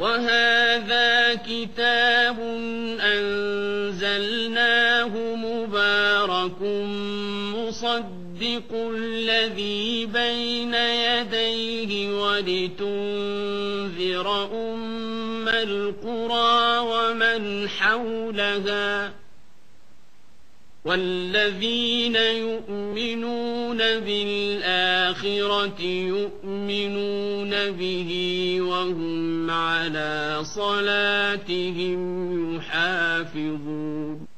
وهذا كتاب أنزلناه مبارك مصدق الذي بين يديه ولتنذر أم القرى ومن حولها والذين يؤمنون بالآخرة يؤمنون به وهم على صلاتهم يحافظون